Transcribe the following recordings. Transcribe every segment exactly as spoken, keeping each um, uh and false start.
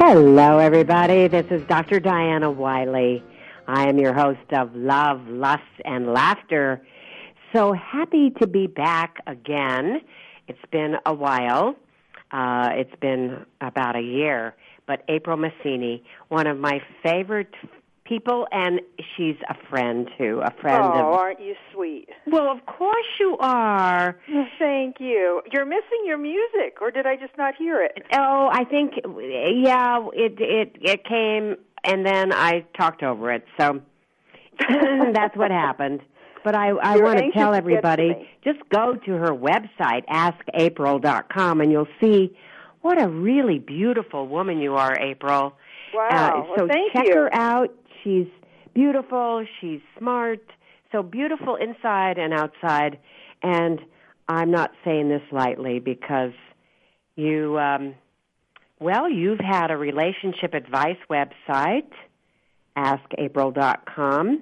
Hello, everybody. This is Doctor Diana Wiley. I am your host of Love, Lust, and Laughter. So happy to be back again. It's been a while. Uh, it's been about a year. But April Messini, one of my favorite people, and she's a friend, too, a friend oh, of... Oh, aren't you sweet? Well, of course you are. Thank you. You're missing your music, or did I just not hear it? Oh, I think, yeah, it it it came, and then I talked over it, so that's what happened. But I, I want to tell everybody, just go to her website, ask april dot com, and you'll see what a really beautiful woman you are, April. Wow. Uh, so well, thank check you. her out. She's beautiful. She's smart. So beautiful inside and outside. And I'm not saying this lightly because you, um, well, you've had a relationship advice website, ask april dot com,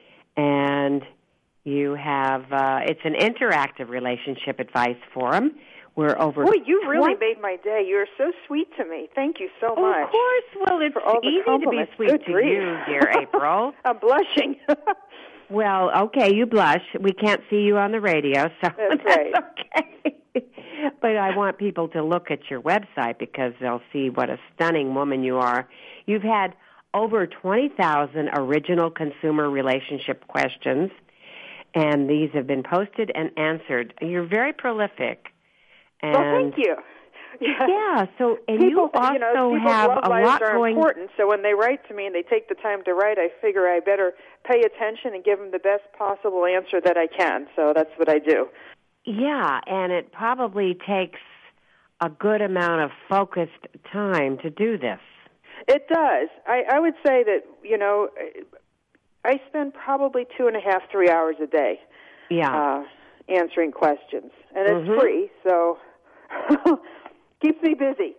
and you have, uh, it's an interactive relationship advice forum. We're over. Boy, you really what? made my day. You're so sweet to me. Thank you so oh, much. Of course. Well, it's easy to be sweet Good to grief. you, dear April. I'm blushing. Well, okay, you blush. We can't see you on the radio, so that's, that's right. okay. But I want people to look at your website because they'll see what a stunning woman you are. You've had over twenty thousand original consumer relationship questions, and these have been posted and answered. You're very prolific. And well, thank you. Yeah, yeah so, and people, you also you know, have love a lives lot are going... important, so when they write to me and they take the time to write, I figure I better pay attention and give them the best possible answer that I can, so that's what I do. Yeah, and it probably takes a good amount of focused time to do this. It does. I, I would say that, you know, I spend probably two and a half, three hours a day yeah. uh, answering questions, and it's mm-hmm. free, so... keeps me busy.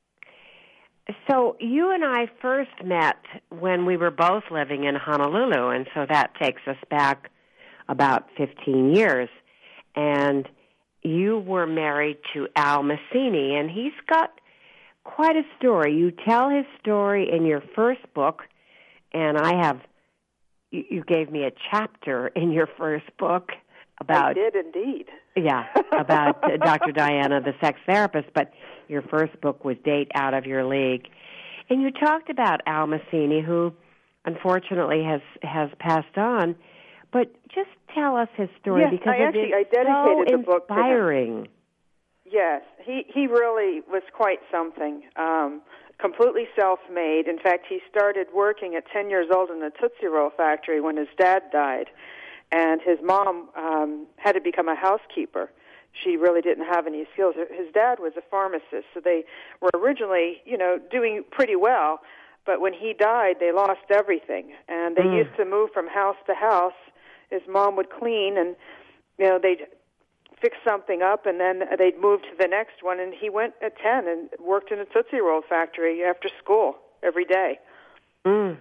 So you and I first met when we were both living in Honolulu, and so that takes us back about fifteen years. And you were married to Al Messini, and he's got quite a story. You tell his story in your first book, and I have, you, you gave me a chapter in your first book about... I did indeed. Yeah, about uh, Doctor Diana, the sex therapist, but your first book was Date Out of Your League. And you talked about Al Messini, who unfortunately has, has passed on, but just tell us his story yes, because I it actually, is I dedicated so the book inspiring. To him. Yes, he, he really was quite something, um, completely self-made. In fact, he started working at ten years old in a Tootsie Roll factory when his dad died. And his mom um, had to become a housekeeper. She really didn't have any skills. His dad was a pharmacist, so they were originally, you know, doing pretty well. But when he died, they lost everything. And they mm. used to move from house to house. His mom would clean, and, you know, they'd fix something up, and then they'd move to the next one. And he went at ten and worked in a Tootsie Roll factory after school every day. Mm.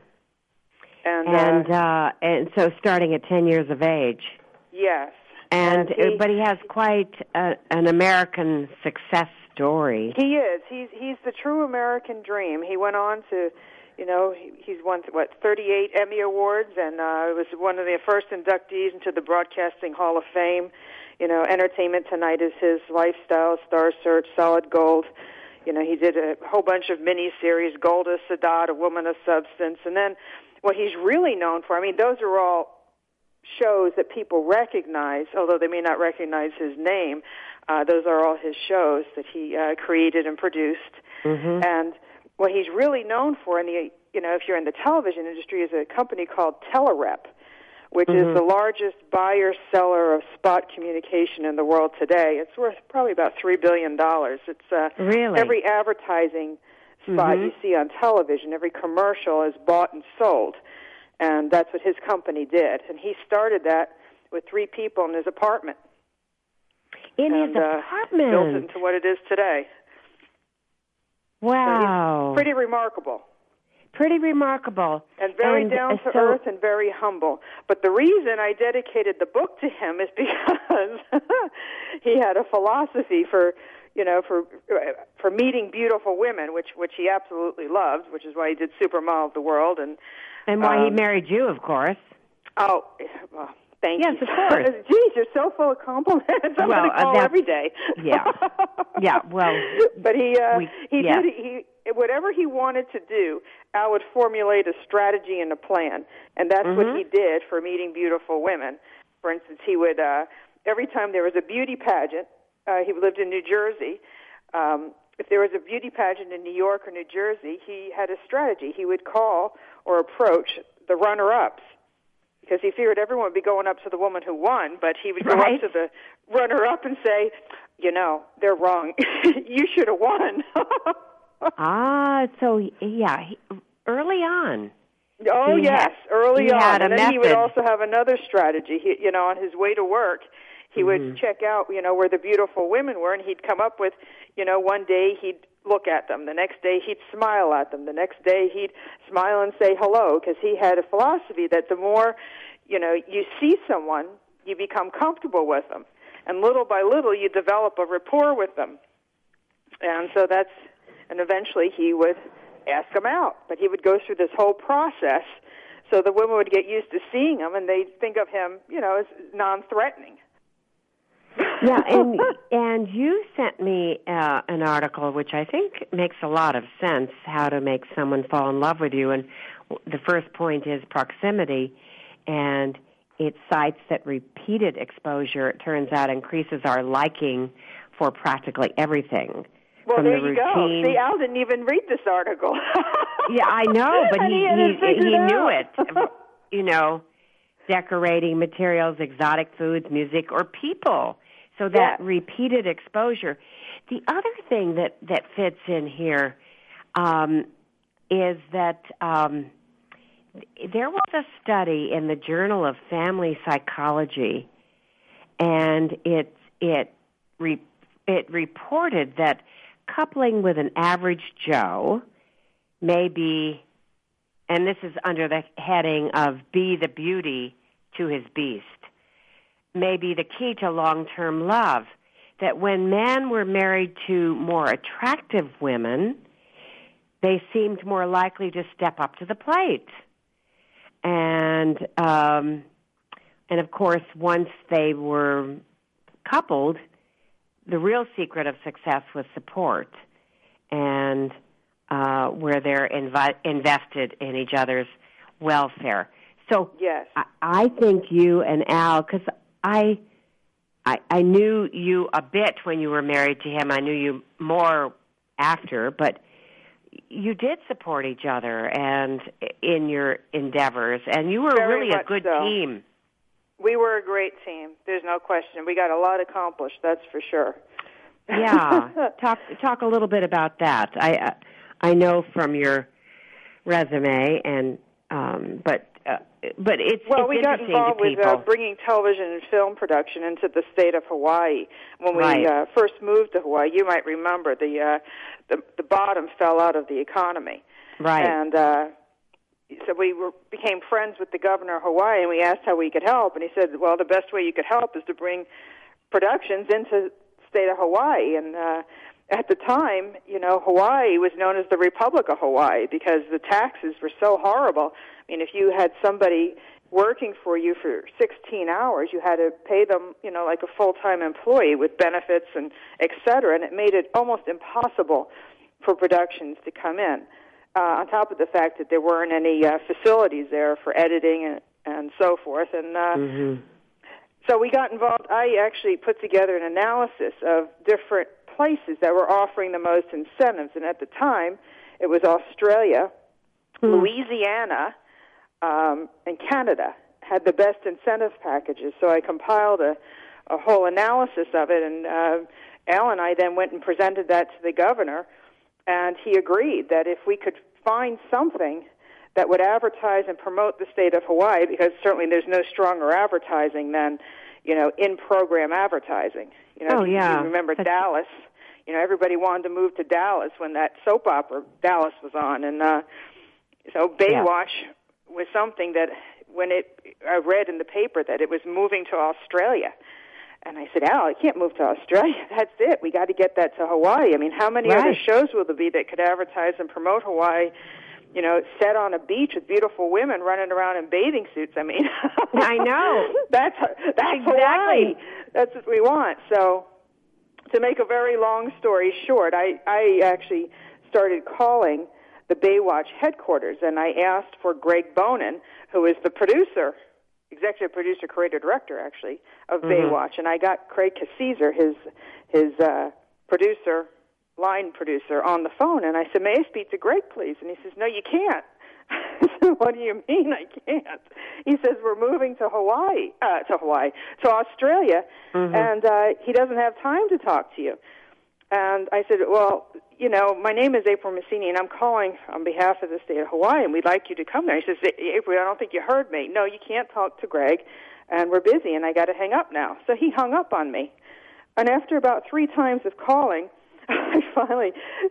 And and, uh, uh, and so starting at ten years of age. Yes. And, and he, but he has quite a, an American success story. He is. He's he's the true American dream. He went on to, you know, he, he's won what thirty-eight Emmy awards, and uh, was one of the first inductees into the Broadcasting Hall of Fame. You know, Entertainment Tonight is his lifestyle. Star Search, Solid Gold. You know, he did a whole bunch of miniseries, Gold as Sadat, A Woman of Substance, and then. What he's really known for, I mean, those are all shows that people recognize, although they may not recognize his name. Uh, those are all his shows that he uh, created and produced. Mm-hmm. And what he's really known for, in the, you know, if you're in the television industry, is a company called Telerep, which mm-hmm. is the largest buyer-seller of spot communication in the world today. It's worth probably about three billion dollars. It's uh, really? Every advertising spot mm-hmm. you see on television, every commercial is bought and sold, and that's what his company did. And he started that with three people in his apartment. In and, his apartment? Uh, built it into what it is today. Wow. So he's pretty remarkable. Pretty remarkable. And very and, down to so, earth and very humble. But the reason I dedicated the book to him is because he had a philosophy for, you know, for for meeting beautiful women, which which he absolutely loved, which is why he did Supermodel of the World, and and why um, he married you, of course. Oh, well, thank yes, you. Yes, of course. Geez, you're so full of compliments. I'm well, going to call uh, every day. yeah, yeah. Well, but he uh, we, he yeah. did he whatever he wanted to do. Al would formulate a strategy and a plan, and that's mm-hmm. what he did for meeting beautiful women. For instance, he would uh, every time there was a beauty pageant. Uh, he lived in New Jersey. Um, if there was a beauty pageant in New York or New Jersey, he had a strategy. He would call or approach the runner-ups, because he feared everyone would be going up to the woman who won, but he would go right. up to the runner-up and say, you know, they're wrong. You should have won. ah, so, yeah, he, early on. Oh, yes, had, early on. And then method. he would also have another strategy. He, you know, on his way to work, he mm-hmm. would check out, you know, where the beautiful women were, and he'd come up with, you know, one day he'd look at them. The next day he'd smile at them. The next day he'd smile and say hello, because he had a philosophy that the more, you know, you see someone, you become comfortable with them. And little by little you develop a rapport with them. And so that's, and eventually he would ask them out. But he would go through this whole process so the women would get used to seeing him, and they'd think of him, you know, as non-threatening. Yeah, and and you sent me uh, an article which I think makes a lot of sense, how to make someone fall in love with you. And the first point is proximity, and it cites that repeated exposure, it turns out, increases our liking for practically everything. Well, From there the you routine. go. See, Al didn't even read this article. Yeah, I know, but and he he, he, he it knew out. it. You know, decorating materials, exotic foods, music, or people. So that yeah. repeated exposure. The other thing that, that fits in here um, is that um, there was a study in the Journal of Family Psychology, and it it re, it reported that coupling with an average Joe may be, and this is under the heading of be the beauty to his beast, may be the key to long-term love, that when men were married to more attractive women, they seemed more likely to step up to the plate. And, um, and of course, once they were coupled, the real secret of success was support, and uh, where they're invi- invested in each other's welfare. So yes. I, I think you and Al, because I, I I knew you a bit when you were married to him. I knew you more after, but you did support each other and in your endeavors, and you were Very really a good so. team. We were a great team. There's no question. We got a lot accomplished. That's for sure. Yeah, talk talk a little bit about that. I I know from your resume, and um, but. Uh, but it's well, it's we got involved with uh, bringing television and film production into the state of Hawaii. When we right. uh, first moved to Hawaii, you might remember the uh, the, the bottom fell out of the economy, right? And uh, so we were, became friends with the governor of Hawaii, and we asked how we could help, and he said, "Well, the best way you could help is to bring productions into the state of Hawaii." And uh, at the time, you know, Hawaii was known as the Republic of Hawaii because the taxes were so horrible. I mean, if you had somebody working for you for sixteen hours, you had to pay them, you know, like a full-time employee with benefits and et cetera, and it made it almost impossible for productions to come in, uh, on top of the fact that there weren't any uh, facilities there for editing and, and so forth. And uh, mm-hmm. so we got involved. I actually put together an analysis of different places that were offering the most incentives, and at the time, it was Australia, mm-hmm. Louisiana, Um, and Canada had the best incentive packages. So I compiled a, a whole analysis of it, and uh, Al and I then went and presented that to the governor, and he agreed that if we could find something that would advertise and promote the state of Hawaii, because certainly there's no stronger advertising than, you know, in-program advertising. You know, oh, if you, yeah. you remember That's... Dallas. You know, everybody wanted to move to Dallas when that soap opera Dallas was on, and uh, so Baywatch... Yeah. was something that when it I read in the paper that it was moving to Australia, And I said, Al, I can't move to Australia. That's it. We got to get that to Hawaii. I mean, how many right. other shows will there be that could advertise and promote Hawaii, you know, set on a beach with beautiful women running around in bathing suits? I mean, I know. That's that's exactly. Hawaii. That's what we want. So to make a very long story short, I, I actually started calling the Baywatch headquarters, and I asked for Greg Bonin, who is the producer, executive producer, creative director, actually, of mm-hmm. Baywatch. And I got Craig Caesar, his his uh, producer, line producer, on the phone. And I said, may I speak to Greg, please? And he says, no, you can't. I said, what do you mean I can't? He says, we're moving to Hawaii, uh, to Hawaii, to Australia, mm-hmm. and uh, he doesn't have time to talk to you. And I said, well, you know, my name is April Messini, and I'm calling on behalf of the state of Hawaii, and we'd like you to come there. He says, April, I don't think you heard me. No, you can't talk to Greg, and we're busy, and I got to hang up now. So he hung up on me. And after about three times of calling, I finally,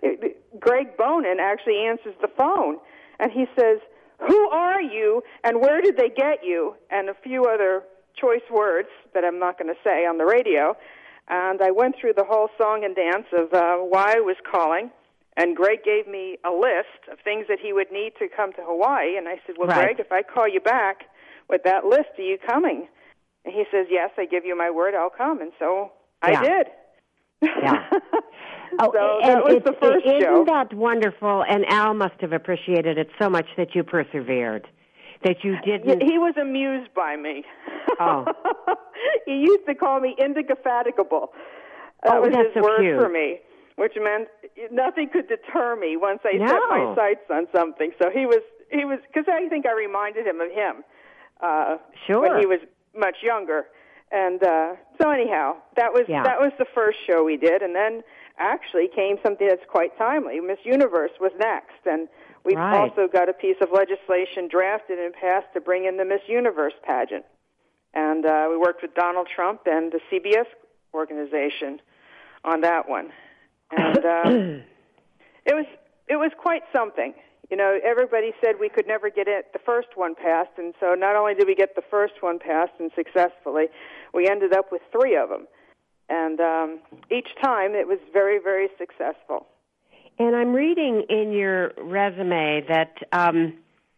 Greg Bonin actually answers the phone, and he says, who are you, and where did they get you? And a few other choice words that I'm not going to say on the radio. And I went through the whole song and dance of uh, why I was calling, and Greg gave me a list of things that he would need to come to Hawaii. And I said, well, right. Greg, if I call you back with that list, are you coming? And he says, yes, I give you my word, I'll come. And so yeah. I did. Yeah. Oh, so and that was the first isn't show. Isn't that wonderful? And Al must have appreciated it so much that you persevered, that you didn't... He was amused by me. Oh. He used to call me indefatigable. That oh, was that's his so word cute. for me, which meant nothing could deter me once I no. set my sights on something. So he was, he was, because I think I reminded him of him uh, sure. when he was much younger. And uh, so anyhow, that was yeah. that was the first show we did, and then actually came something that's quite timely. Miss Universe was next, and we've right. also got a piece of legislation drafted and passed to bring in the Miss Universe pageant. And uh, we worked with Donald Trump and the C B S organization on that one, and uh, it was it was quite something. You know, everybody said we could never get it, the first one passed, and so not only did we get the first one passed and successfully, we ended up with three of them. And um, each time it was very, very successful. And I'm reading in your resume that um,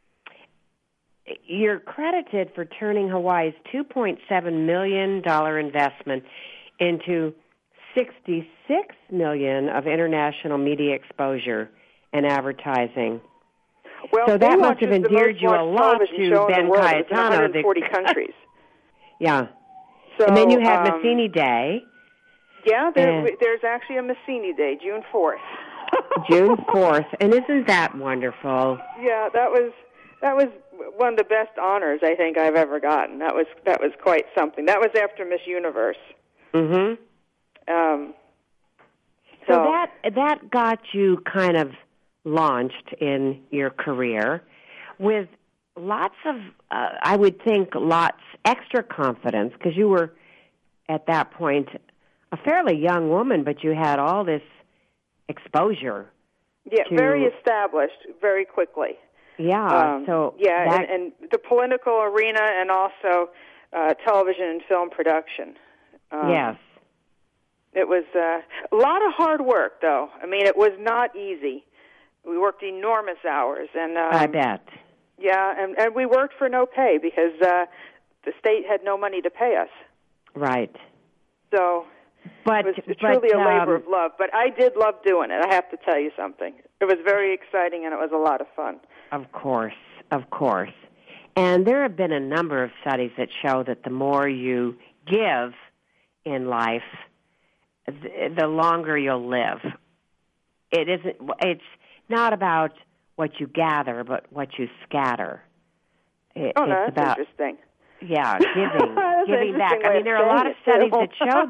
you're credited for turning Hawaii's two point seven million dollars investment into sixty-six million dollars of international media exposure and advertising. Well, so that must have is endeared you a lot to Ben Cayetano. one hundred forty countries. Yeah. So, and then you had um, Massini Day. Yeah, there, and there's actually a Massini Day, June fourth. June fourth, and isn't that wonderful? Yeah, that was that was one of the best honors I think I've ever gotten. That was that was quite something. That was after Miss Universe. Mm-hmm. Um, so, so that that got you kind of launched in your career with lots of, uh, I would think, lots extra confidence, because you were, at that point, a fairly young woman, but you had all this exposure. Yeah, to, very established very quickly. Yeah, um, so... Yeah, that, and, and the political arena and also uh, television and film production. Um, yes. It was uh, a lot of hard work, though. I mean, it was not easy. We worked enormous hours, and um, I bet. Yeah, and, and we worked for no pay because uh, the state had no money to pay us. Right. So but, it was but, truly a labor um, of love. But I did love doing it, I have to tell you something. It was very exciting, and it was a lot of fun. Of course, of course. And there have been a number of studies that show that the more you give in life, the, the longer you'll live. It isn't, it's not about what you gather, but what you scatter. It, oh, no, it's that's about, interesting. Yeah, giving, giving back. I mean, there are a lot of it, studies too. that show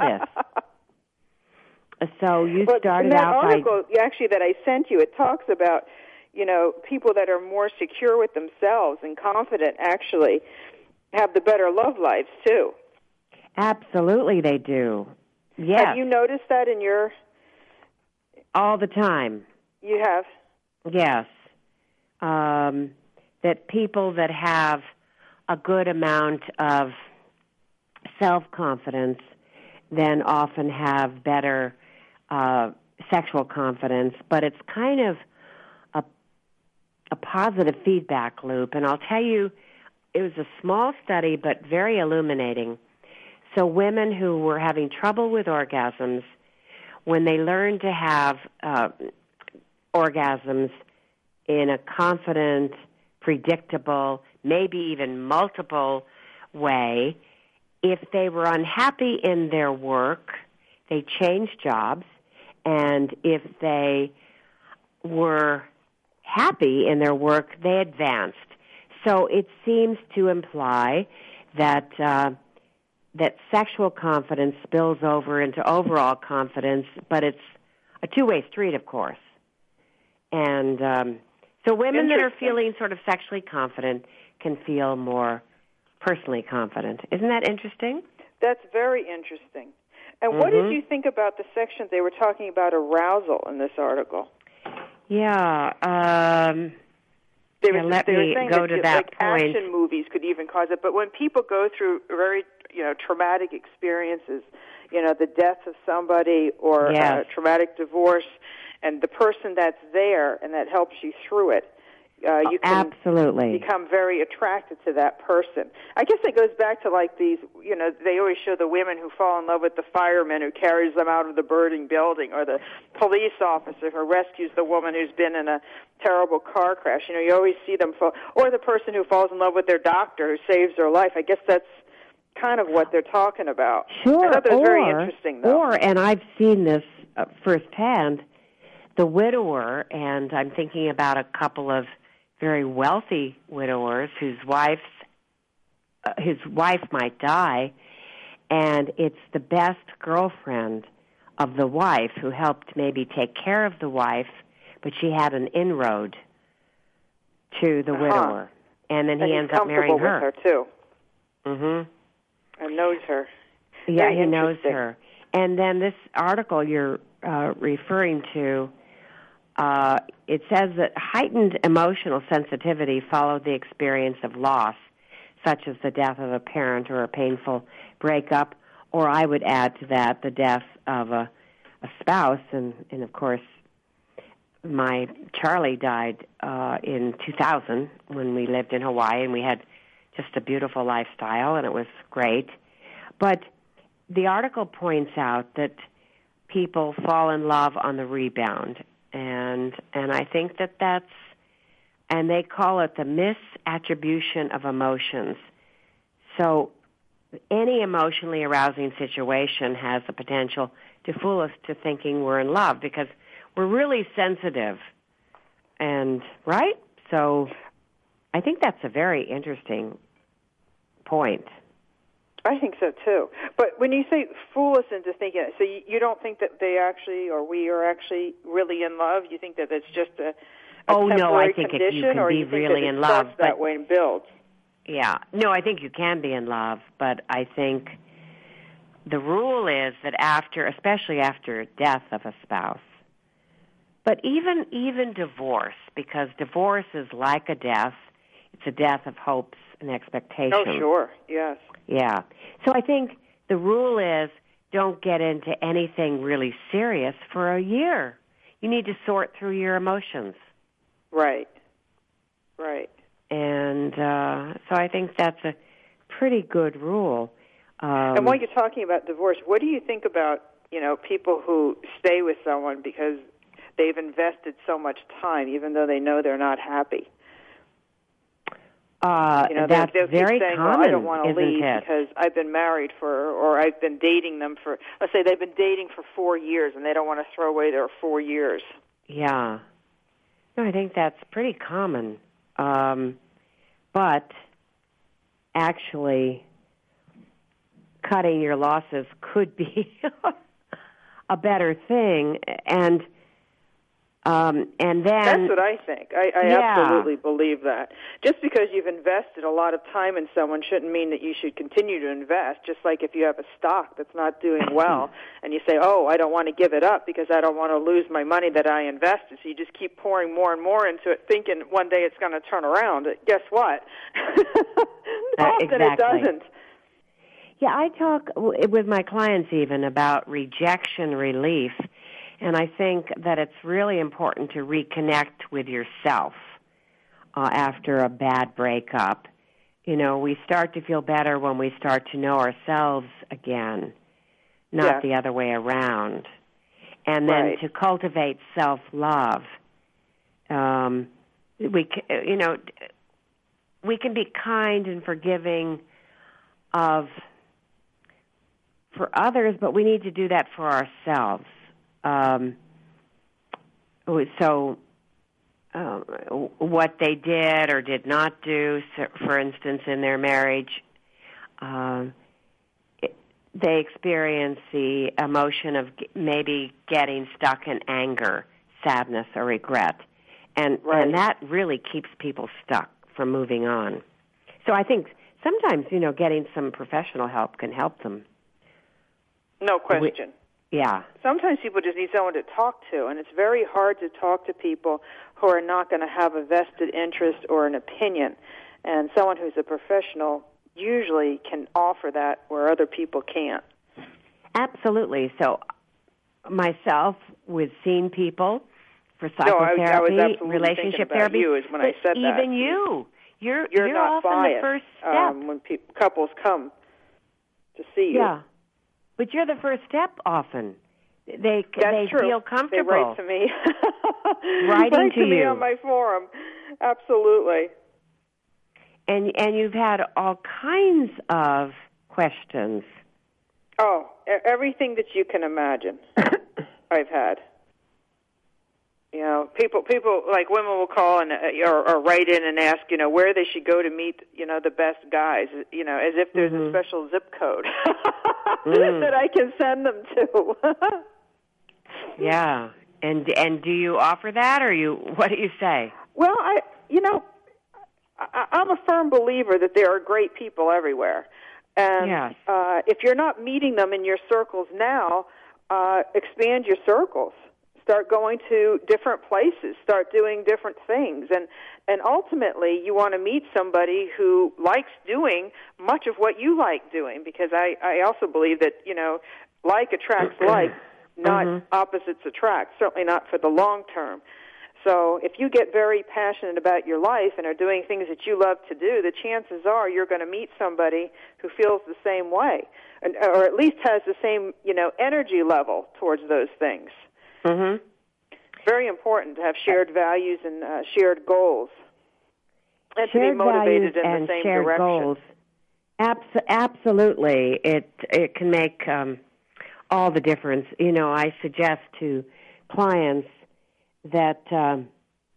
this. So you well, started in that out article, by... actually, that I sent you, it talks about, you know, people that are more secure with themselves and confident actually have the better love lives, too. Absolutely they do. Yes. Have you noticed that in your... All the time. You have? Yes. Um, that people that have a good amount of self-confidence then often have better uh, sexual confidence. But it's kind of a, a positive feedback loop. And I'll tell you, it was a small study but very illuminating. So women who were having trouble with orgasms, when they learned to have uh, orgasms in a confident, predictable, maybe even multiple way, if they were unhappy in their work, they changed jobs, and if they were happy in their work, they advanced. So it seems to imply that uh, that sexual confidence spills over into overall confidence, but it's a two-way street, of course. And um, so women that are feeling sort of sexually confident can feel more personally confident. Isn't that interesting? That's very interesting. And mm-hmm. what did you think about the section they were talking about arousal in this article? Yeah, um, they were, yeah let they me were saying go that, to that like, point. Action movies could even cause it, but when people go through very, you know, traumatic experiences, you know, the death of somebody or yes. a traumatic divorce, and the person that's there and that helps you through it, Uh, you can Absolutely. become very attracted to that person. I guess it goes back to like these, you know, they always show the women who fall in love with the fireman who carries them out of the burning building, or the police officer who rescues the woman who's been in a terrible car crash. You know, you always see them fall, or the person who falls in love with their doctor who saves their life. I guess that's kind of what they're talking about. Sure. I thought that was or, very interesting, though. Or, and I've seen this uh, firsthand, the widower, and I'm thinking about a couple of very wealthy widowers whose wives, uh, his wife might die, and it's the best girlfriend of the wife who helped maybe take care of the wife, but she had an inroad to the uh-huh. widower, and then and he ends up marrying her. With her too. Mm-hmm. And knows her. Yeah, very he knows her. And then this article you're uh, referring to. Uh, it says that heightened emotional sensitivity followed the experience of loss, such as the death of a parent or a painful breakup, or I would add to that the death of a, a spouse. And, and, of course, my Charlie died uh, in two thousand when we lived in Hawaii, and we had just a beautiful lifestyle, and it was great. But the article points out that people fall in love on the rebound. And and I think that that's, and they call it the misattribution of emotions. So any emotionally arousing situation has the potential to fool us to thinking we're in love because we're really sensitive. And, right? So I think that's a very interesting point. I think so, too. But when you say fool us into thinking it, so you, you don't think that they actually, or we are actually really in love? You think that it's just a, a oh, temporary no, I think condition, it, you can or be you think really that it in love. starts that way and builds? Yeah. No, I think you can be in love, but I think the rule is that after, especially after death of a spouse, but even even divorce, because divorce is like a death. It's a death of hopes and expectations. Oh, sure, yes. Yeah. So I think the rule is don't get into anything really serious for a year. You need to sort through your emotions. Right. Right. And uh, so I think that's a pretty good rule. Um, and while you're talking about divorce, what do you think about, you know, people who stay with someone because they've invested so much time, even though they know they're not happy? Uh, you know, that's they'll, they'll very keep saying, common, well, I don't want to leave it? because I've been married for, or I've been dating them for, let's say they've been dating for four years and they don't want to throw away their four years. Yeah. No, I think that's pretty common. Um, but actually, cutting your losses could be a better thing. And Um, and then that's what I think. I, I yeah. absolutely believe that. Just because you've invested a lot of time in someone shouldn't mean that you should continue to invest. Just like if you have a stock that's not doing well and you say, oh, I don't want to give it up because I don't want to lose my money that I invested. So you just keep pouring more and more into it thinking one day it's going to turn around. Guess what? Often uh, exactly. it doesn't. Yeah, I talk w- with my clients even about rejection relief, and I think that it's really important to reconnect with yourself uh, after a bad breakup. You know, we start to feel better when we start to know ourselves again, not Yeah. the other way around. And then Right. to cultivate self-love. Um, we, c- you know, we can be kind and forgiving of for others, but we need to do that for ourselves. Um, so, uh, what they did or did not do, so for instance, in their marriage, uh, it, they experience the emotion of g- maybe getting stuck in anger, sadness, or regret, and Right. and that really keeps people stuck from moving on. So I think sometimes, you know, getting some professional help can help them. No question. We, yeah. Sometimes people just need someone to talk to, and it's very hard to talk to people who are not going to have a vested interest or an opinion. And someone who's a professional usually can offer that where other people can't. Absolutely. So myself, with seeing people for No, I was- psychotherapy, I was absolutely thinking relationship about therapy, you is when I but said that. even you, you're You're, you're not often biased the first step. um, when pe- couples come to see you. Yeah, but you're the first step often. They That's they true. feel They comfortable. write to me. Writing write to to me you. on my forum. Absolutely. And and you've had all kinds of questions. Oh, e- everything that you can imagine, I've had. You know, people, people like women will call and uh, or, or write in and ask, you know, where they should go to meet, you know, the best guys. You know, as if there's Mhm. a special zip code Mm. that I can send them to. Yeah. And and do you offer that, or you? What do you say? Well, I, you know, I, I'm a firm believer that there are great people everywhere, and Yes. uh, if you're not meeting them in your circles now, uh, expand your circles. Start going to different places. Start doing different things, and and ultimately, you want to meet somebody who likes doing much of what you like doing. Because I, I also believe that you know, like attracts like, not Mhm. opposites attract. Certainly not for the long term. So if you get very passionate about your life and are doing things that you love to do, the chances are you're going to meet somebody who feels the same way, and, or at least has the same, you know, energy level towards those things. Mhm. Very important to have shared values and uh, shared goals, and Shared to be motivated values in and the same shared direction. goals. Abs- absolutely, it it can make um, all the difference. You know, I suggest to clients that um,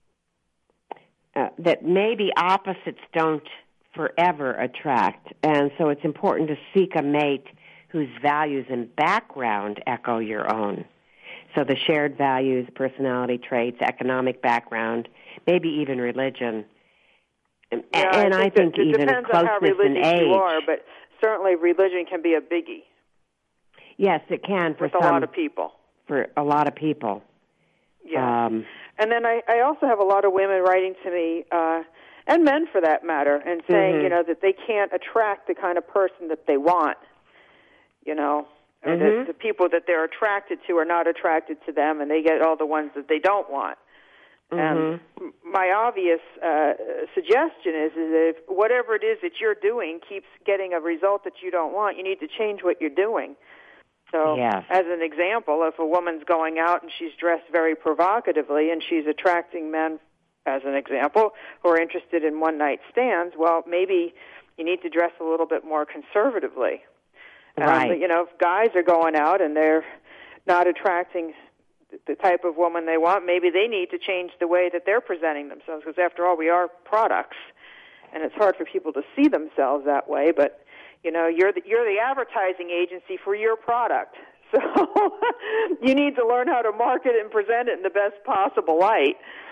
uh, that maybe opposites don't forever attract, and so it's important to seek a mate whose values and background echo your own. So the shared values, personality traits, economic background, maybe even religion. And, Yeah, and I I think, think that, it even depends on how closeness in religious age. you are, but certainly religion can be a biggie Yes, it can for with some, a lot of people. for a lot of people. Yeah. Um, And then I, I also have a lot of women writing to me, uh, and men for that matter, and saying, Mhm. you know, that they can't attract the kind of person that they want, you know, or Mhm. that the people that they're attracted to are not attracted to them, and they get all the ones that they don't want. And Mhm. my obvious uh, suggestion is, is that if whatever it is that you're doing keeps getting a result that you don't want, you need to change what you're doing. So, Yes. as an example, if a woman's going out and she's dressed very provocatively and she's attracting men, as an example, who are interested in one-night stands, well, maybe you need to dress a little bit more conservatively. Right. Um, you know, if guys are going out and they're not attracting the type of woman they want, maybe they need to change the way that they're presenting themselves, because after all, we are products, and it's hard for people to see themselves that way, but you know, you're the, you're the advertising agency for your product. So you need to learn how to market it and present it in the best possible light.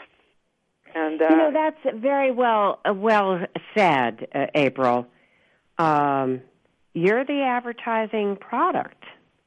And uh, you know, that's very well uh, well said, uh, April. Um, you're the advertising product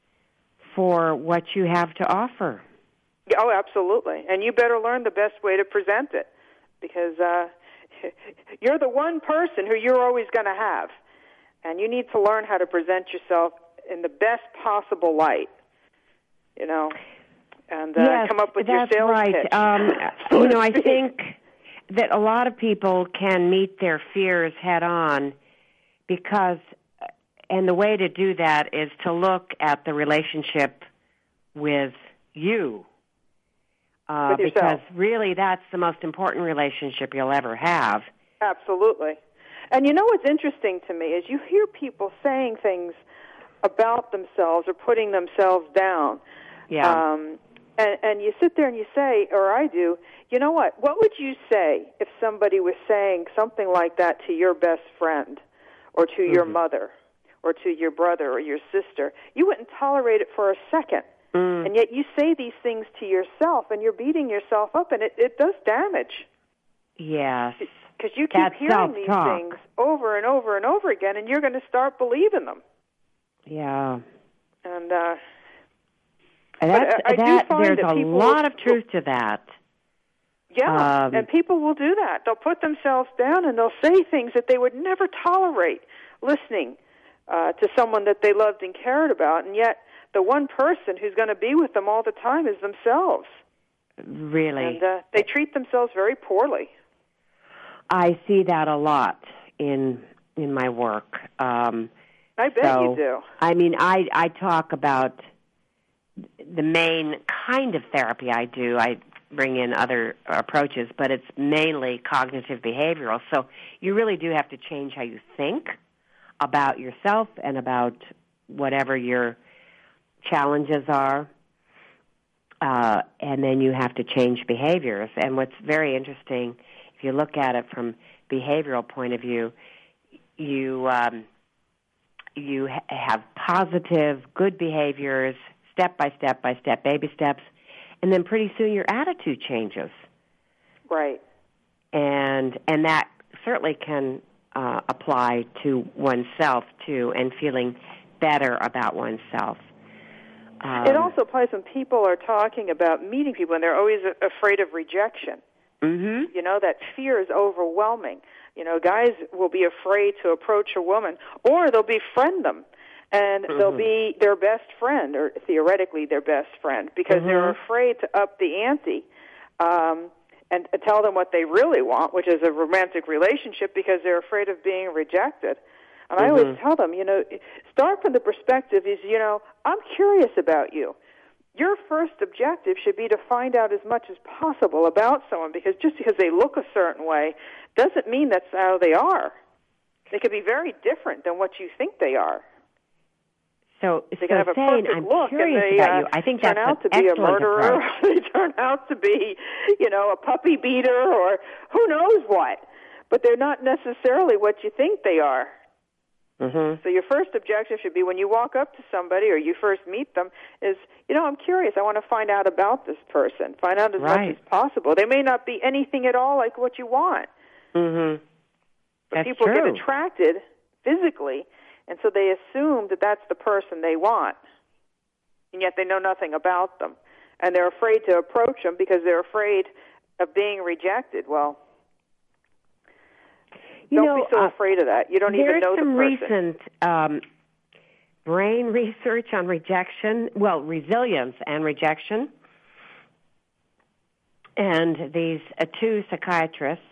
for what you have to offer. oh, absolutely. And you better learn the best way to present it, because uh, you're the one person who you're always going to have. and you need to learn how to present yourself in the best possible light, you know, and uh, yes, come up with that's your sales right. pitch. Um, you know, I think that a lot of people can meet their fears head on because, and the way to do that is to look at the relationship with you. Uh, with because really that's the most important relationship you'll ever have. Absolutely. And you know what's interesting to me is you hear people saying things about themselves or putting themselves down. Yeah. Um, and, and you sit there and you say, or I do, you know what? What would you say if somebody was saying something like that to your best friend or to mm-hmm. your mother or to your brother or your sister? You wouldn't tolerate it for a second. Mm. And yet you say these things to yourself, and you're beating yourself up, and it, it does damage. Yes. Because you keep That's hearing these self-talk. things over and over and over again, and you're going to start believing them. Yeah. And uh, That's, but I, I that, do find there's that a people lot will, of truth to that. Yeah, um, and people will do that. They'll put themselves down, and they'll say things that they would never tolerate listening uh, to someone that they loved and cared about, and yet the one person who's going to be with them all the time is themselves. Really? And uh, they treat themselves very poorly. I see that a lot in in my work. Um, I bet so, you do. I mean, I, I talk about the main kind of therapy I do. I bring in other approaches, but it's mainly cognitive behavioral. So you really do have to change how you think about yourself and about whatever your challenges are, uh, and then you have to change behaviors. And what's very interesting, if you look at it from behavioral point of view, you um, you ha- have positive, good behaviors, step by step by step, baby steps, and then pretty soon your attitude changes. Right. And and that certainly can uh, apply to oneself too, and feeling better about oneself. Um, it also applies when people are talking about meeting people and they're always a- afraid of rejection. Mm-hmm. You know, that fear is overwhelming. You know, guys will be afraid to approach a woman, or they'll befriend them, and mm-hmm. they'll be their best friend, or theoretically their best friend, because mm-hmm. they're afraid to up the ante um, and uh, tell them what they really want, which is a romantic relationship, because they're afraid of being rejected. And mm-hmm. I always tell them, you know, start from the perspective is, you know, I'm curious about you. Your first objective should be to find out as much as possible about someone, because just because they look a certain way doesn't mean that's how they are. They could be very different than what you think they are. So, they so can have a saying, perfect I'm look curious and they about uh, you. I think turn that's out an to be a excellent murderer. approach. They turn out to be, you know, a puppy beater or who knows what. But they're not necessarily what you think they are. Mm-hmm. So your first objective should be when you walk up to somebody or you first meet them is, you know, I'm curious. I want to find out about this person. Find out as right. much as possible. They may not be anything at all like what you want. Mm-hmm. But That's people true. get attracted physically, and so they assume that that's the person they want, and yet they know nothing about them. And they're afraid to approach them because they're afraid of being rejected. Well, you don't know, be so uh, afraid of that. You don't even know the person. There's some recent um, brain research on rejection, well, resilience and rejection. And these uh, two psychiatrists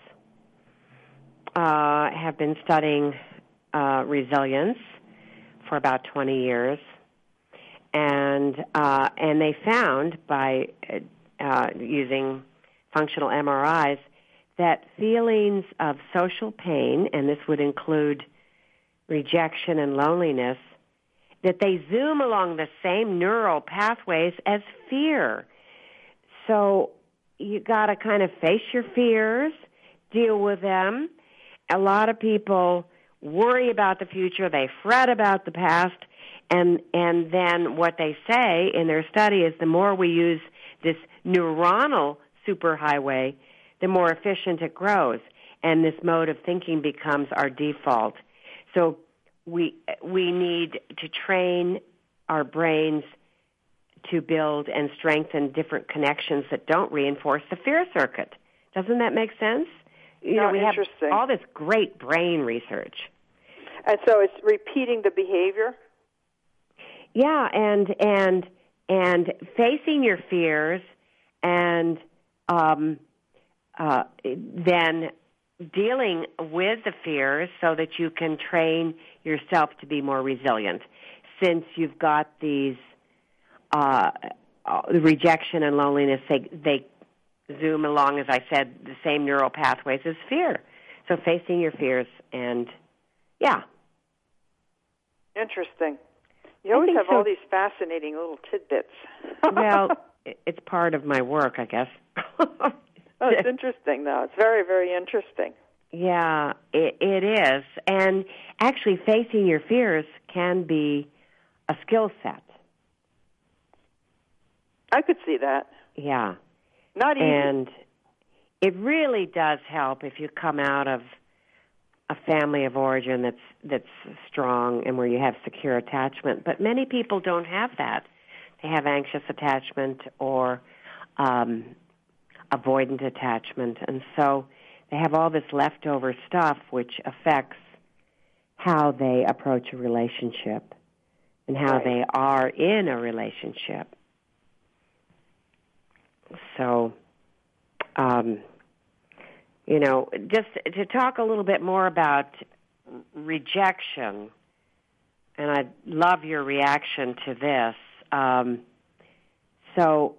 uh, have been studying uh, resilience for about twenty years. And uh, and they found by uh, using functional M R Is that feelings of social pain, and this would include rejection and loneliness, that they zoom along the same neural pathways as fear. So you got to kind of face your fears, deal with them. A lot of people worry about the future, they fret about the past, and and then what they say in their study is the more we use this neuronal superhighway, the more efficient it grows, and this mode of thinking becomes our default. So we we need to train our brains to build and strengthen different connections that don't reinforce the fear circuit. Doesn't that make sense? You know, no, we have interesting. all this great brain research. And so it's repeating the behavior? Yeah, and and and facing your fears, and um, uh, then dealing with the fears so that you can train yourself to be more resilient. Since you've got these uh, uh, rejection and loneliness, they they zoom along, as I said, the same neural pathways as fear. So facing your fears, and yeah. Interesting. You always have so. all these fascinating little tidbits. Well, it's part of my work, I guess. Oh, it's interesting, though. It's very, very interesting. Yeah, it, it is. And actually, facing your fears can be a skill set. I could see that. Yeah. Not easy. And it really does help if you come out of a family of origin that's that's strong and where you have secure attachment. But many people don't have that. They have anxious attachment or um, avoidant attachment, and so they have all this leftover stuff which affects how they approach a relationship and how Right. they are in a relationship. So, um, you know, just to talk a little bit more about rejection, and I'd love your reaction to this. Um, so,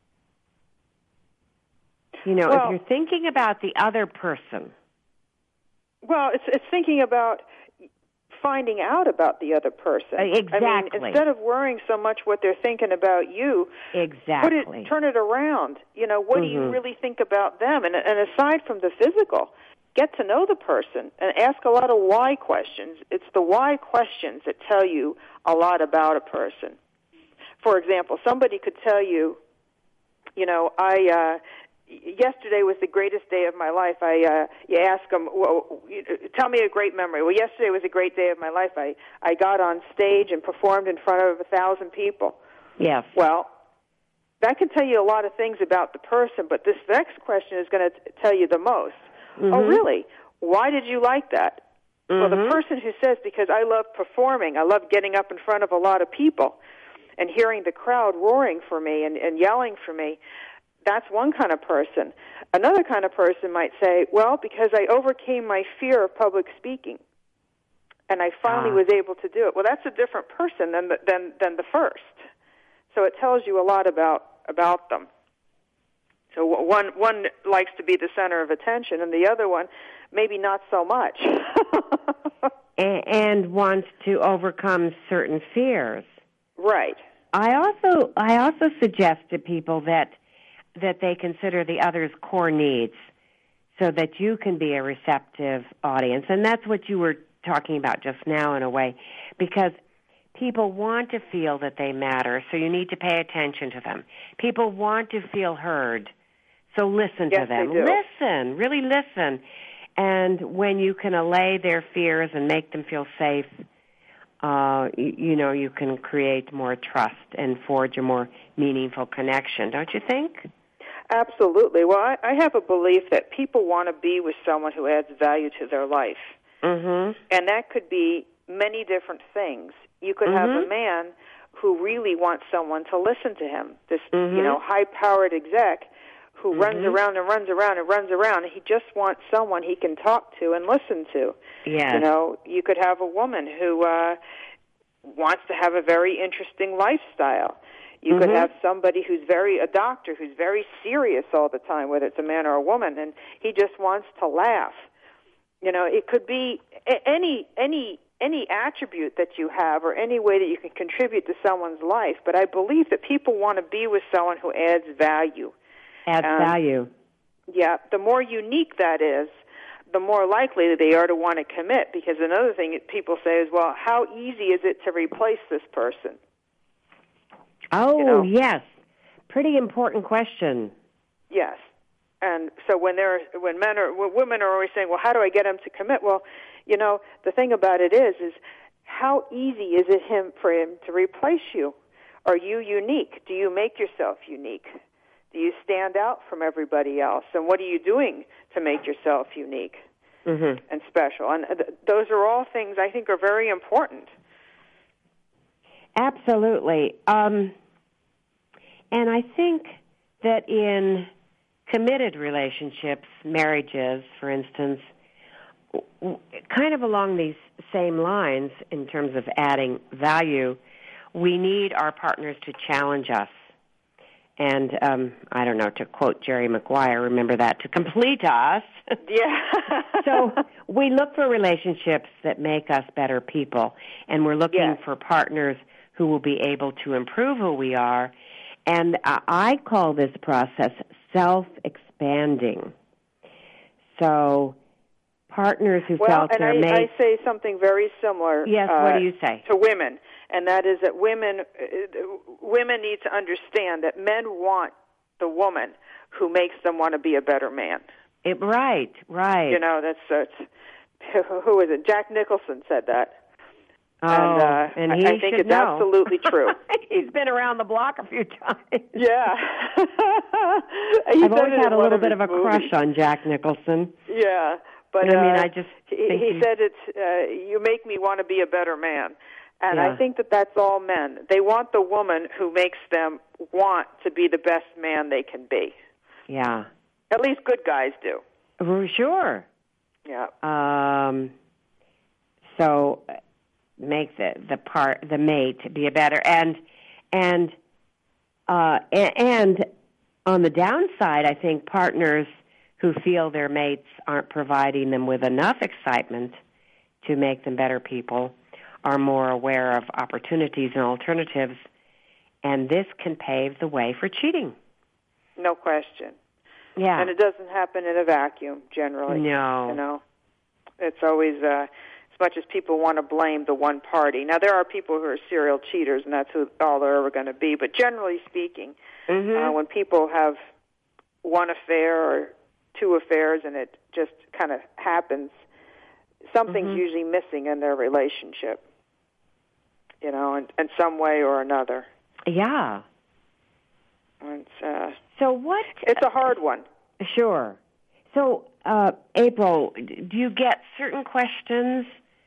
you know, well, if you're thinking about the other person. Well, it's it's thinking about finding out about the other person. Exactly. I mean, instead of worrying so much what they're thinking about you, exactly. put it, turn it around. You know, what mm-hmm. do you really think about them? And, and aside from the physical, get to know the person and ask a lot of why questions. It's the why questions that tell you a lot about a person. For example, somebody could tell you, you know, I... Uh, yesterday was the greatest day of my life. I uh, you ask them, well, you, tell me a great memory. Well, yesterday was a great day of my life. I I got on stage and performed in front of a thousand people. Yes. Well, that can tell you a lot of things about the person, but this next question is going to tell you the most. Mm-hmm. Oh, really? Why did you like that? Mm-hmm. Well, the person who says, because I love performing, I love getting up in front of a lot of people and hearing the crowd roaring for me and, and yelling for me. That's one kind of person. Another kind of person might say, well, because I overcame my fear of public speaking, and I finally ah. was able to do it. Well, that's a different person than the, than than the first. So it tells you a lot about about them. So one one likes to be the center of attention, and the other one maybe not so much. and, and wants to overcome certain fears. Right. I also I also suggest to people that. that they consider the other's core needs so that you can be a receptive audience. And that's what you were talking about just now in a way, because people want to feel that they matter, so you need to pay attention to them. People want to feel heard, so listen yes, to them. They do. Listen, really listen. And when you can allay their fears and make them feel safe, uh, you, you know, you can create more trust and forge a more meaningful connection, don't you think? Absolutely. Well, I, I have a belief that people want to be with someone who adds value to their life. Mm-hmm. And that could be many different things. You could mm-hmm. have a man who really wants someone to listen to him, this, mm-hmm. you know, high-powered exec who mm-hmm. runs around and runs around and runs around, and he just wants someone he can talk to and listen to. Yes. You know, you could have a woman who uh, wants to have a very interesting lifestyle. You mm-hmm. could have somebody who's very, a doctor who's very serious all the time, whether it's a man or a woman, and he just wants to laugh. You know, it could be any any any attribute that you have or any way that you can contribute to someone's life. But I believe that people want to be with someone who adds value. Adds um, value. Yeah, the more unique that is, the more likely they are to want to commit. Because another thing that people say is, well, how easy is it to replace this person? Oh, you know? yes. Pretty important question. Yes. And so when they're when men are when women are always saying, well, how do I get him to commit? Well, you know, the thing about it is, is how easy is it him for him to replace you? Are you unique? Do you make yourself unique? Do you stand out from everybody else? And what are you doing to make yourself unique? mm-hmm. and special. And th- those are all things I think are very important. Absolutely. Um, and I think that in committed relationships, marriages, for instance, kind of along these same lines in terms of adding value, we need our partners to challenge us. And um, I don't know, to quote Jerry Maguire, remember that, to complete us. Yeah. So we look for relationships that make us better people, and we're looking yes. for partners who will be able to improve who we are. And uh, I call this process self-expanding. So partners who well, felt and their I, mate... I say something very similar. Yes, uh, what do you say? To women, and that is that women uh, women need to understand that men want the woman who makes them want to be a better man. It, right, right. You know, that's, that's who is it? Jack Nicholson said that. Oh, and, uh, and he I, I think should it's know. absolutely true. He's been around the block a few times. Yeah. I've always had a little bit of a movies. crush on Jack Nicholson. Yeah, but I mean, uh, I just he, think he said it's uh, you make me want to be a better man, and yeah. I think that that's all men. They want the woman who makes them want to be the best man they can be. Yeah. At least good guys do. For sure. Yeah. Um. So. Make the the part the mate be a better and and uh and on the downside, I think partners who feel their mates aren't providing them with enough excitement to make them better people are more aware of opportunities and alternatives, and this can pave the way for cheating. No question. Yeah. And it doesn't happen in a vacuum generally. No. You know, it's always uh much as people want to blame the one party. Now, there are people who are serial cheaters, and that's who, all they're ever going to be. But generally speaking, mm-hmm. uh, when people have one affair or two affairs and it just kind of happens, something's mm-hmm. usually missing in their relationship, you know, in, in some way or another. Yeah. And it's, uh, so what? It's a hard one. Sure. So, uh, April, do you get certain questions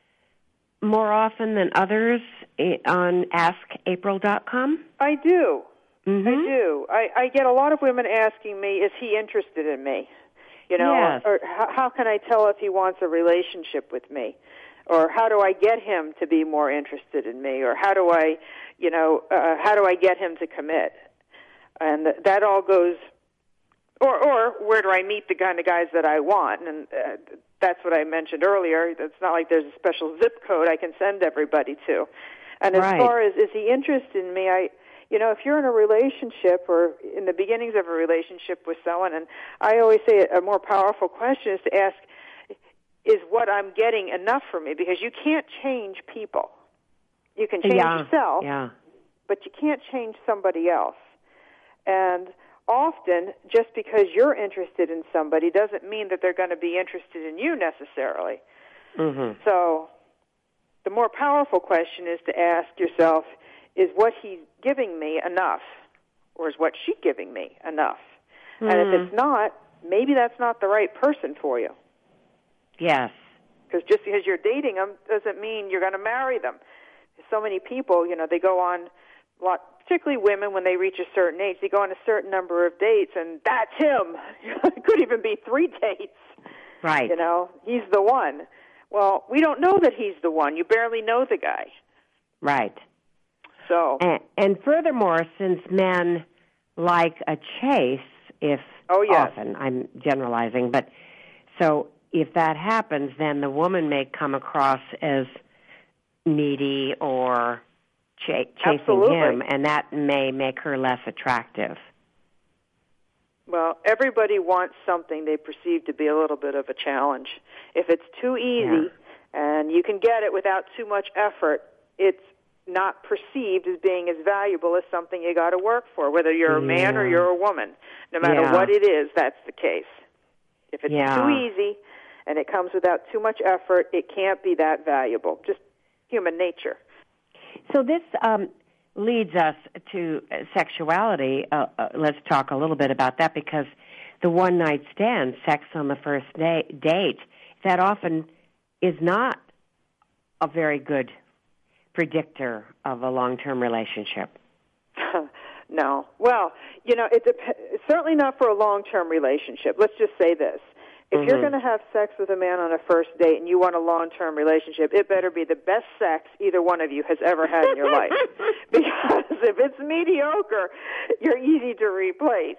more often than others on ask april dot com? I do. Mm-hmm. I do. I, I get a lot of women asking me, is he interested in me? You know, yes. or, or how, how can I tell if he wants a relationship with me? Or how do I get him to be more interested in me? Or how do I, you know, uh, how do I get him to commit? And th- that all goes, or, or where do I meet the kind of guys that I want? And uh, that's what I mentioned earlier. It's not like there's a special zip code I can send everybody to. And as right. far as, is he interested in me, I, you know, if you're in a relationship or in the beginnings of a relationship with someone, and I always say a more powerful question is to ask, is what I'm getting enough for me? Because you can't change people. You can change yeah. yourself, yeah. but you can't change somebody else. And often, just because you're interested in somebody doesn't mean that they're going to be interested in you necessarily. Mm-hmm. So the more powerful question is to ask yourself, is what he's giving me enough? Or is what she giving me enough? Mm. And if it's not, maybe that's not the right person for you. Yes. Because just because you're dating them doesn't mean you're going to marry them. So many people, you know, they go on a lot, particularly women, when they reach a certain age, they go on a certain number of dates, and that's him. It could even be three dates. Right. You know, he's the one. Well, we don't know that he's the one. You barely know the guy. Right. So. And, and furthermore, since men like a chase, if oh, yes. often, I'm generalizing, but so if that happens, then the woman may come across as needy or ch- chasing Absolutely. him, and that may make her less attractive. Well, everybody wants something they perceive to be a little bit of a challenge. If it's too easy yeah. and you can get it without too much effort, it's not perceived as being as valuable as something you got to work for, whether you're a yeah. man or you're a woman. No matter yeah. what it is, that's the case. If it's yeah. too easy and it comes without too much effort, it can't be that valuable. Just human nature. So this um, leads us to sexuality. Uh, uh, let's talk a little bit about that, because the one-night stand, sex on the first day, date, that often is not a very good predictor of a long-term relationship. No. Well, you know, it dep- certainly not for a long-term relationship. Let's just say this. If Mm-hmm. you're going to have sex with a man on a first date and you want a long-term relationship, it better be the best sex either one of you has ever had in your life. Because if it's mediocre, you're easy to replace.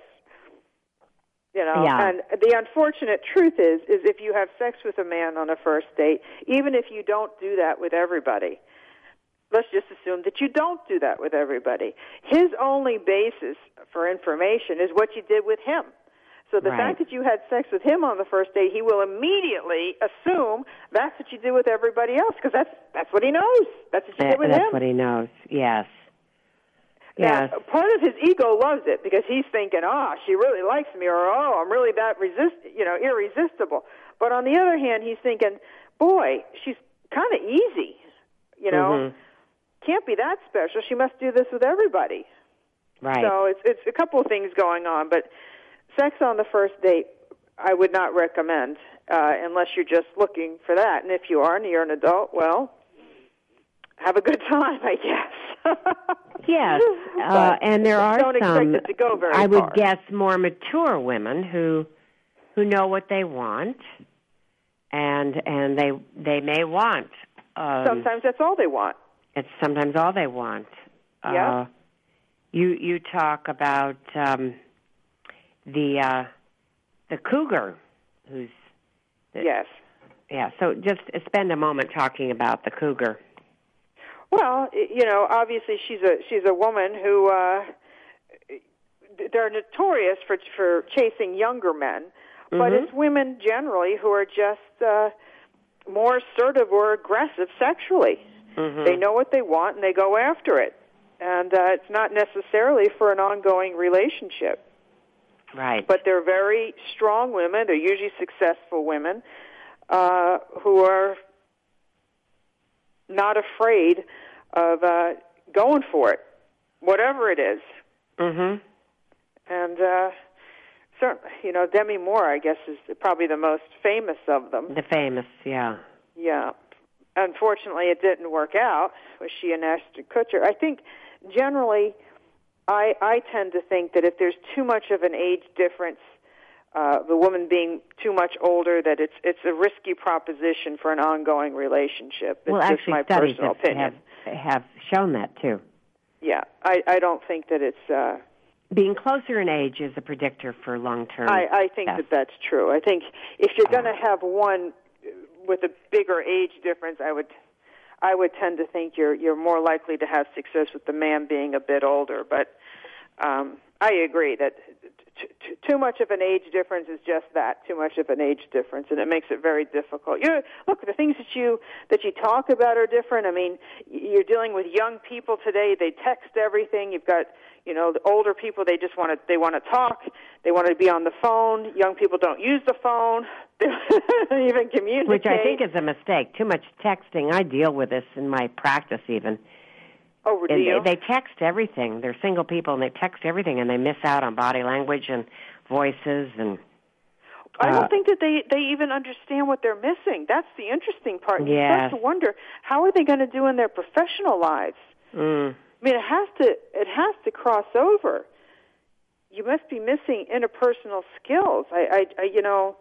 You know, yeah. and the unfortunate truth is, is if you have sex with a man on a first date, even if you don't do that with everybody, let's just assume that you don't do that with everybody. His only basis for information is what you did with him. So the right. fact that you had sex with him on the first date, he will immediately assume that's what you did with everybody else, because that's that's what he knows. That's what you that, did with that's him. That's what he knows. Yes. Now, yes. part of his ego loves it because he's thinking, oh, she really likes me, or oh, I'm really that resist, you know, irresistible. But on the other hand, he's thinking, boy, she's kind of easy, you know. Mm-hmm. Can't be that special. She must do this with everybody. Right. So it's it's a couple of things going on, but sex on the first date, I would not recommend uh, unless you're just looking for that. And if you are and you're an adult, well, have a good time, I guess. Yes, uh, and there are don't some, expect it to go very I would far. guess, more mature women who who know what they want, and and they they may want. Um, Sometimes that's all they want. It's sometimes all they want. Yeah. Uh, you you talk about um, the uh, the cougar, who's the, yes. Yeah. So just spend a moment talking about the cougar. Well, you know, obviously she's a she's a woman who uh, they're notorious for for chasing younger men, mm-hmm. but it's women generally who are just uh, more assertive or aggressive sexually. Mm-hmm. They know what they want and they go after it, and uh, it's not necessarily for an ongoing relationship. Right. But they're very strong women. They're usually successful women uh, who are not afraid of uh, going for it, whatever it is. Mm-hmm. And, uh, certainly, you know, Demi Moore, I guess, is probably the most famous of them. The famous, yeah. Yeah. Unfortunately, it didn't work out with she and Ashton Kutcher. I think, generally, I, I tend to think that if there's too much of an age difference, Uh, the woman being too much older, that it's it's a risky proposition for an ongoing relationship. It's well, just actually, my studies personal have, opinion. have have shown that too. Yeah, I, I don't think that it's uh, being closer in age is a predictor for long term. I, I think yes. that that's true. I think if you're going to have one with a bigger age difference, I would I would tend to think you're you're more likely to have success with the man being a bit older. But um, I agree that t- t- too much of an age difference is just that, too much of an age difference, and it makes it very difficult. You look, the things that you that you talk about are different. I mean, you're dealing with young people today. They text everything. You've got, you know, the older people. They just want to they want to talk. They want to be on the phone. Young people don't use the phone. They don't even communicate. Which I think is a mistake. Too much texting. I deal with this in my practice even. Oh, do you? They text everything. They're single people, and they text everything, and they miss out on body language and voices. And uh, I don't think that they, they even understand what they're missing. That's the interesting part. Yes. You start to wonder, how are they going to do in their professional lives? Mm. I mean, it has to it has to cross over. You must be missing interpersonal skills. I, I, I you know,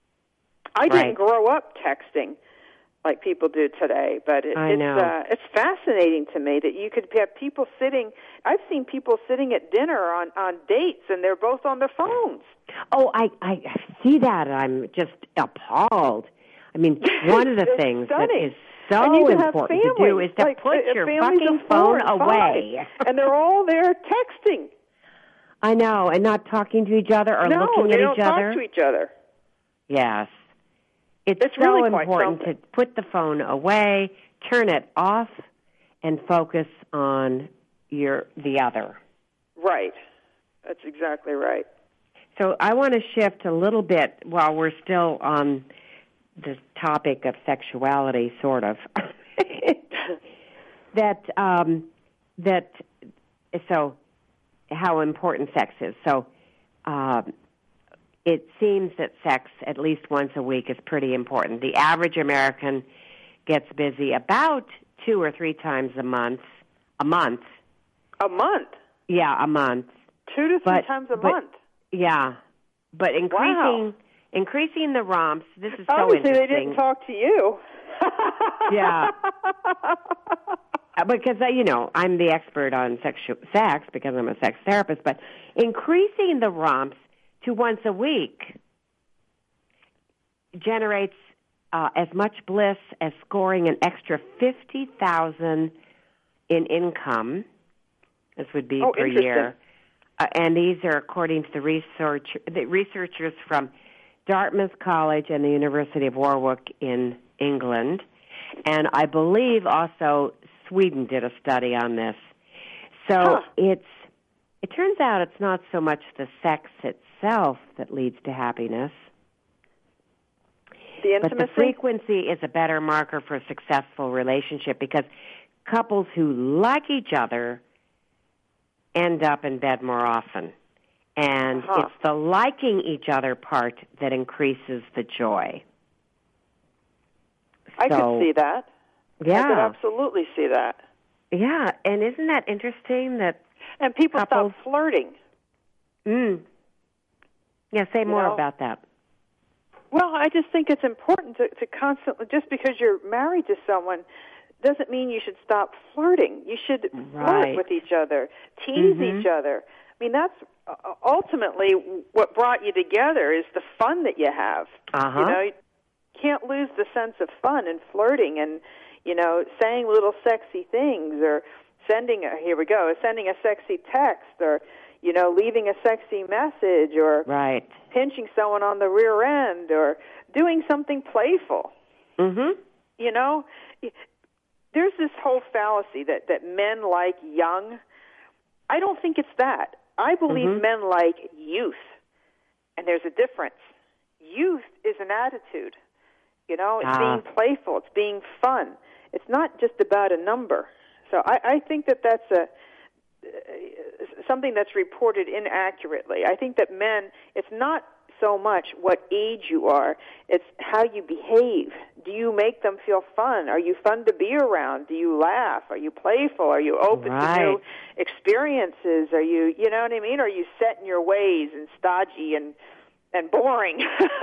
I didn't right. grow up texting like people do today, but it, I it's know. Uh, it's fascinating to me that you could have people sitting. I've seen people sitting at dinner on, on dates, and they're both on their phones. Oh, I, I see that, and I'm just appalled. I mean, one of the It's things stunning. that is so and you can important have to do is to like, put uh, your families fucking of four phone and away. five, and they're all there texting. I know, and not talking to each other or no, looking they at don't each talk other. to each other. Yes. It's, It's so really quite important something. to put the phone away, turn it off, and focus on your the other. Right. That's exactly right. So I want to shift a little bit while we're still on the topic of sexuality, sort of. that um, that so how important sex is. So um, it seems that sex at least once a week is pretty important. The average American gets busy about two or three times a month. A month. A month? Yeah, a month. Two to three but, times a but, month? Yeah. But increasing wow. increasing the romps, this is Obviously so interesting. They didn't talk to you. Yeah. Because, uh, you know, I'm the expert on sexu- sex because I'm a sex therapist, but increasing the romps to once a week generates uh, as much bliss as scoring an extra fifty thousand dollars in income. This would be oh, per year. Uh, and these are according to the research the researchers from Dartmouth College and the University of Warwick in England. And I believe also Sweden did a study on this. So huh. it's it turns out it's not so much the sex itself that leads to happiness. The intimacy? But the frequency is a better marker for a successful relationship because couples who like each other end up in bed more often. And uh-huh. it's the liking each other part that increases the joy. I so, could see that. Yeah. I could absolutely see that. Yeah, and isn't that interesting that And people couples, stop flirting. Mm. Yeah, say you more know? about that. Well, I just think it's important to, to constantly, just because you're married to someone doesn't mean you should stop flirting. You should right. flirt with each other, tease mm-hmm. each other. I mean, that's uh, ultimately what brought you together is the fun that you have. Uh-huh. You know, you can't lose the sense of fun and flirting and, you know, saying little sexy things or sending, a, here we go, sending a sexy text or, you know, leaving a sexy message or right. pinching someone on the rear end or doing something playful. Mm-hmm. You know, there's this whole fallacy that, that men like young. I don't think it's that. I believe mm-hmm. men like youth, and there's a difference. Youth is an attitude. You know, it's ah. being playful. It's being fun. It's not just about a number. So I, I think that that's a uh, something that's reported inaccurately. I think that men, it's not so much what age you are, it's how you behave. Do you make them feel fun? Are you fun to be around? Do you laugh? Are you playful? Are you open right. to new experiences? Are you, you know what I mean? Are you set in your ways and stodgy and, and boring?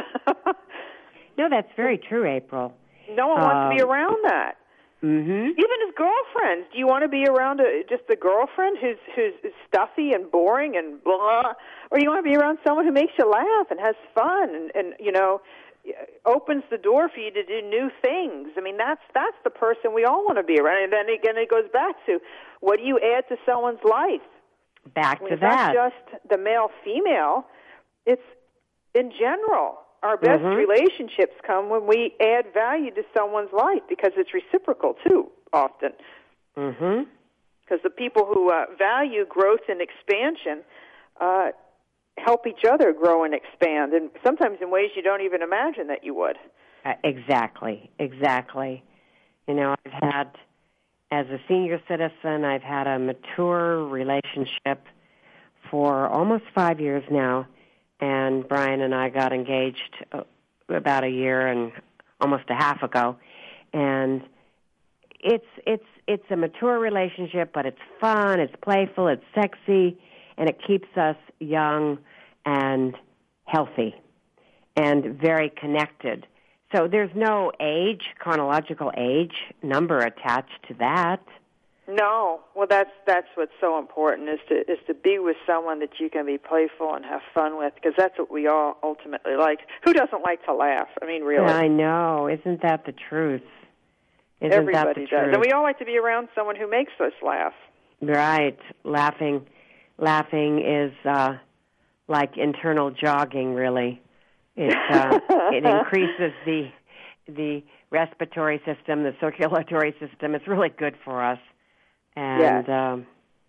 No, that's very true, April. No one um, wants to be around that. Mm-hmm. Even as girlfriends, do you want to be around a, just a girlfriend who's who's stuffy and boring and blah, or do you want to be around someone who makes you laugh and has fun and, and you know opens the door for you to do new things? I mean, that's that's the person we all want to be around. And then again, it goes back to what do you add to someone's life? Back I mean, to it's that. not just the male female; it's in general. Our best mm-hmm. relationships come when we add value to someone's life because it's reciprocal, too, often. Mm-hmm. Because the people who uh, value growth and expansion uh, help each other grow and expand, and sometimes in ways you don't even imagine that you would. Uh, exactly, exactly. You know, I've had, as a senior citizen, I've had a mature relationship for almost five years now. And Brian and I got engaged about a year and almost a half ago, and it's it's it's a mature relationship, but it's fun, it's playful, it's sexy, and it keeps us young and healthy and very connected. So there's no age, chronological age number attached to that. No, well, that's that's what's so important is to is to be with someone that you can be playful and have fun with, because that's what we all ultimately like. Who doesn't like to laugh? I mean, really. I know. Isn't that the truth? Isn't Everybody that the does, truth? and we all like to be around someone who makes us laugh. Right, laughing, laughing is uh, like internal jogging. Really, it uh, it increases the the respiratory system, the circulatory system. It's really good for us. And, yes. um,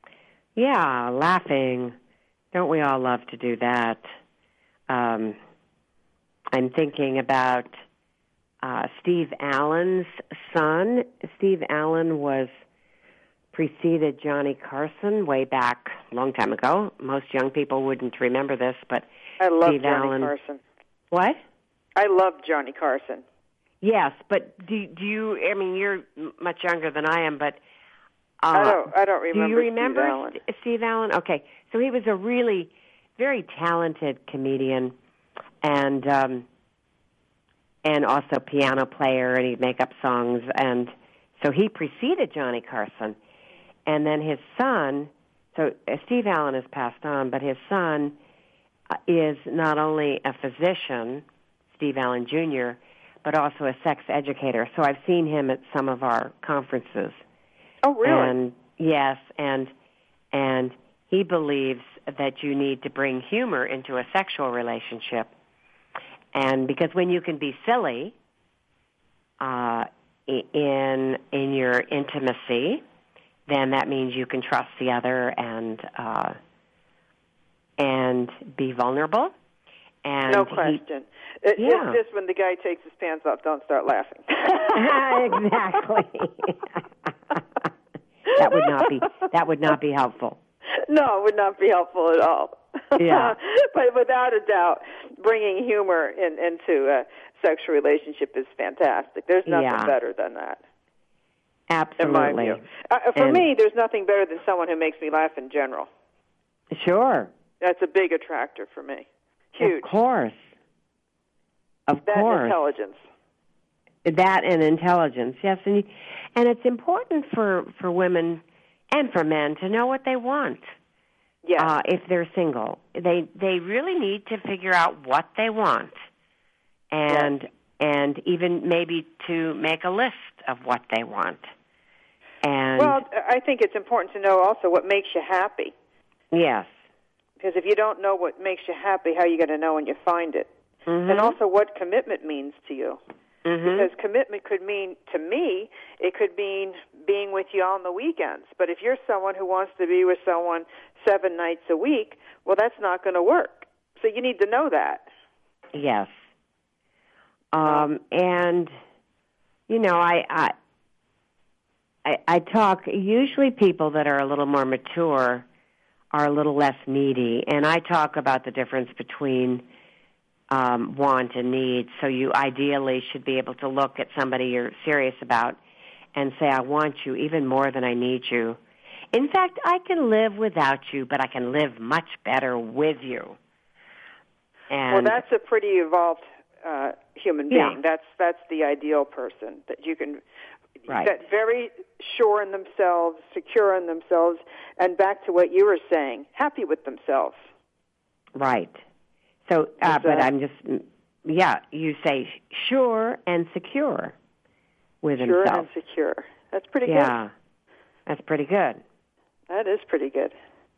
yeah, laughing. Don't we all love to do that? Um, I'm thinking about uh, Steve Allen's son. Steve Allen was preceded Johnny Carson way back a long time ago. Most young people wouldn't remember this, but I love Steve Johnny Allen. Carson. What? I love Johnny Carson. Yes, but do do you? I mean, you're much younger than I am, but uh, I don't. I don't remember. Do you remember Steve Allen? St- Steve Allen? Okay, so he was a really very talented comedian, and um, and also piano player, and he'd make up songs, and so he preceded Johnny Carson, and then his son. So uh, Steve Allen has passed on, but his son uh, is not only a physician, Steve Allen Junior, but also a sex educator. So I've seen him at some of our conferences. Oh, really? And yes, and and he believes that you need to bring humor into a sexual relationship, and because when you can be silly uh, in in your intimacy, then that means you can trust the other and uh, and be vulnerable. And no question. He, it, yeah. It's just when the guy takes his pants off, don't start laughing. Exactly. That would not be that would not be helpful. No, it would not be helpful at all. Yeah. But without a doubt, bringing humor in, into a sexual relationship is fantastic. There's nothing Yeah. better than that. Absolutely. In my view. Uh, for And me, there's nothing better than someone who makes me laugh in general. Sure. That's a big attractor for me. Huge. Of course. Of that course. intelligence. That and intelligence, yes. And, and it's important for, for women and for men to know what they want. Yes. Uh, if they're single. They they really need to figure out what they want. And yes. and even maybe to make a list of what they want. And well, I think it's important to know also what makes you happy. Yes. Because if you don't know what makes you happy, how are you going to know when you find it? Mm-hmm. And also what commitment means to you. Mm-hmm. Because commitment could mean, to me, it could mean being with you on the weekends. But if you're someone who wants to be with someone seven nights a week, well, that's not going to work. So you need to know that. Yes. Um, and, you know, I, I, I, I talk, usually people that are a little more mature are a little less needy, and I talk about the difference between um, want and need. So you ideally should be able to look at somebody you're serious about and say, I want you even more than I need you. In fact, I can live without you, but I can live much better with you. And well, that's a pretty evolved uh, human being. Yeah. That's that's the ideal person that you can. Right. That very sure in themselves, secure in themselves, and back to what you were saying, happy with themselves. Right. So, uh, Is but that- I'm just, yeah, you say sure and secure with Sure himself. and secure. That's pretty good. Yeah, that's pretty good. That is pretty good.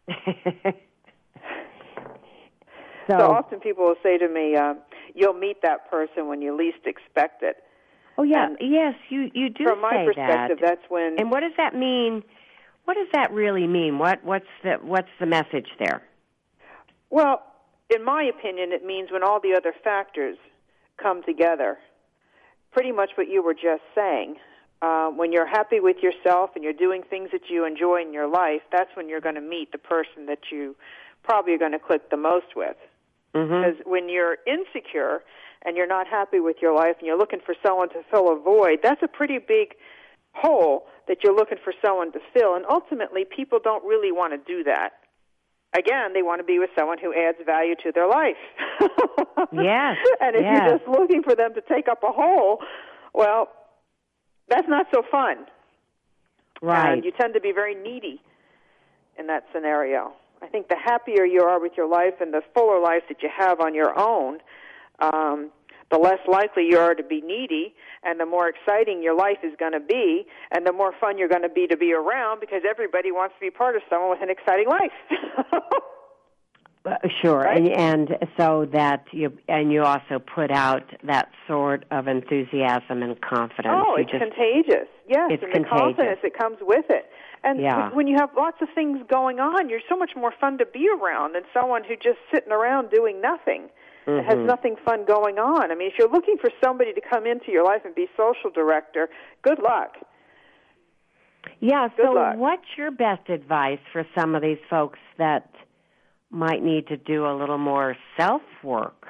so, So often people will say to me, uh, you'll meet that person when you least expect it. oh yeah, and yes, you you do From my say perspective, that. that's when... And what does that mean? What does that really mean? What what's the what's the message there? Well, in my opinion, it means when all the other factors come together. Pretty much what you were just saying. Uh, when you're happy with yourself and you're doing things that you enjoy in your life, that's when you're going to meet the person that you probably are going to click the most with. Mm-hmm. Because when you're insecure and you're not happy with your life and you're looking for someone to fill a void, that's a pretty big hole that you're looking for someone to fill. And ultimately, people don't really want to do that. Again, they want to be with someone who adds value to their life. Yes. And if yes. you're just looking for them to take up a hole, well, that's not so fun. Right. And you tend to be very needy in that scenario. I think the happier you are with your life and the fuller life that you have on your own, um, the less likely you are to be needy, and the more exciting your life is going to be, and the more fun you're going to be to be around, because everybody wants to be part of someone with an exciting life. Uh, sure, Right? and and so that you and you also put out that sort of enthusiasm and confidence. Oh, You it's just, contagious. Yes, it's and contagious. the confidence that comes with it. And Yeah. when you have lots of things going on, you're so much more fun to be around than someone who's just sitting around doing nothing. Mm-hmm. It has nothing fun going on. I mean, if you're looking for somebody to come into your life and be social director, good luck. Yeah, Good so luck. what's your best advice for some of these folks that might need to do a little more self-work?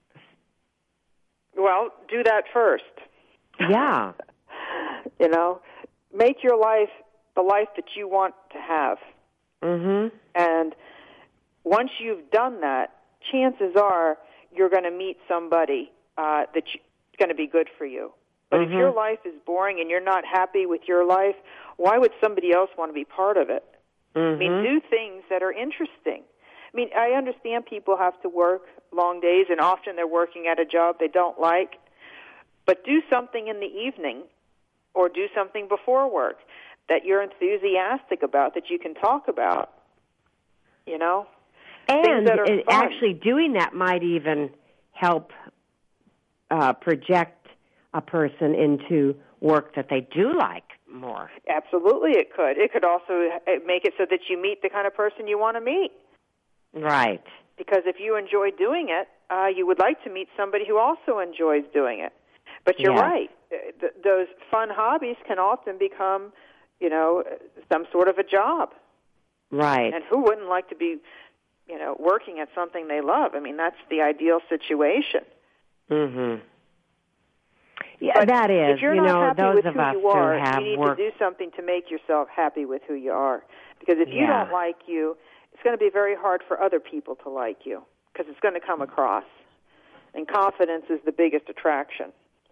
Well, do that first. Yeah. You know, make your life the life that you want to have. Mm-hmm. And once you've done that, chances are you're going to meet somebody uh, that's going to be good for you. But Mm-hmm. if your life is boring and you're not happy with your life, why would somebody else want to be part of it? Mm-hmm. I mean, do things that are interesting. I mean, I understand people have to work long days, and often they're working at a job they don't like. But do something in the evening or do something before work that you're enthusiastic about, that you can talk about, you know? And Things that are it, fun. actually doing that might even help uh, project a person into work that they do like more. Absolutely it could. It could also make it so that you meet the kind of person you want to meet. Right. Because if you enjoy doing it, uh, you would like to meet somebody who also enjoys doing it. But you're Yes. right. Th- those fun hobbies can often become, you know, some sort of a job. Right. And who wouldn't like to be, you know, working at something they love? I mean, that's the ideal situation. Mm-hmm. Yeah, But that is. if you're you not know, happy those with of who us you are, who have you need worked. to do something to make yourself happy with who you are. Because if you Yeah. don't like you, it's going to be very hard for other people to like you because it's going to come across. And confidence is the biggest attraction.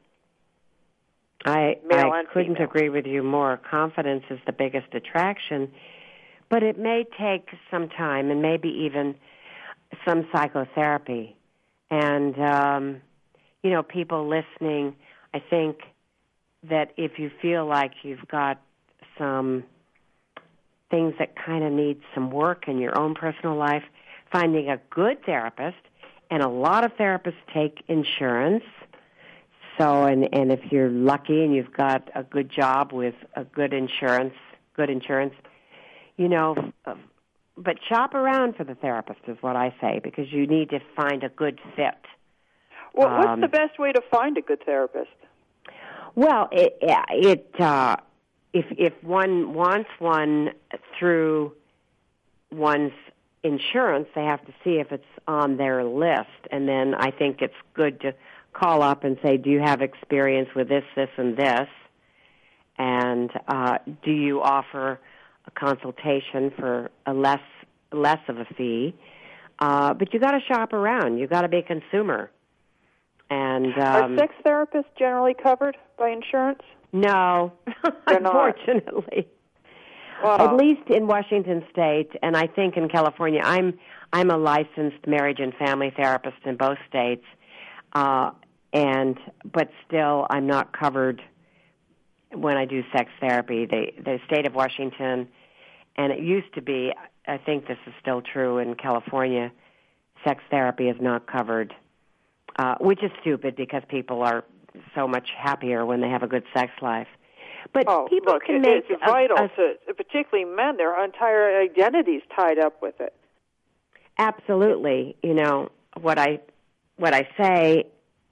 I, Male I and couldn't female. agree with you more. Confidence is the biggest attraction, but it may take some time and maybe even some psychotherapy. And, um, you know, people listening, I think that if you feel like you've got some things that kind of need some work in your own personal life, finding a good therapist, and a lot of therapists take insurance. So, and, and if you're lucky and you've got a good job with a good insurance, good insurance, you know, but shop around for the therapist is what I say, because you need to find a good fit. Well, what's Um, the best way to find a good therapist? Well, it, it uh, if if one wants one through one's insurance, they have to see if it's on their list, and then I think it's good to call up and say, do you have experience with this, this, and this? And uh, do you offer a consultation for a less less of a fee? Uh, but you got to shop around. You got to be a consumer. And um, Are sex therapists generally covered by insurance? no, They're not. unfortunately. Wow. At least in Washington State, and I think in California, I'm I'm a licensed marriage and family therapist in both states, uh, and but still I'm not covered when I do sex therapy. The the state of Washington, and it used to be, I think this is still true in California, sex therapy is not covered, uh, which is stupid because people are so much happier when they have a good sex life. But Oh, people look, can it, make it's a- vital a- to, particularly men. Their entire identity's tied up with it. Absolutely. You know, what I what I say,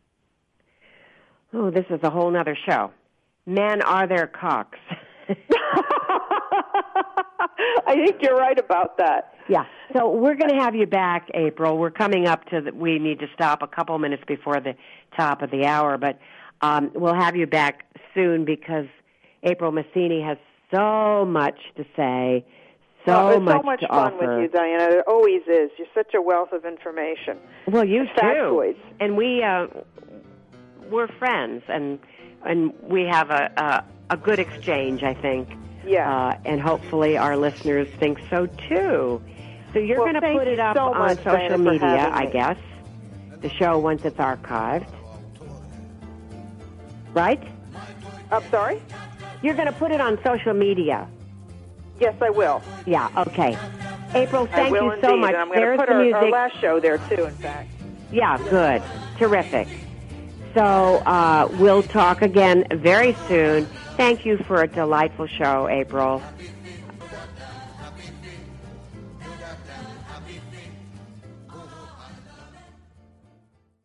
oh, this is a whole nother show. Men are their cocks. I think you're right about that. Yeah. So we're going to have you back, April. We're coming up to the, we need to stop a couple minutes before the top of the hour, but um, we'll have you back soon because April Massini has so much to say, so well, it's much so much to fun offer. with you, Diana. It always is. You're such a wealth of information. Well, you too. Factoids. And we uh, we're friends, and and we have a a, a good exchange, I think. Yeah. Uh, and hopefully our listeners think so too. So you're Well, going to thank put you it up so on much, social Diana, for media, having I me. guess. The show once it's archived, right? I'm sorry? You're going to put it on social media. Yes, I will. Yeah. Okay. April, I thank will you indeed. so much. And I'm going There's to put the our, music. our last show there, too, in fact. Yeah, good. Terrific. So uh, we'll talk again very soon. Thank you for a delightful show, April.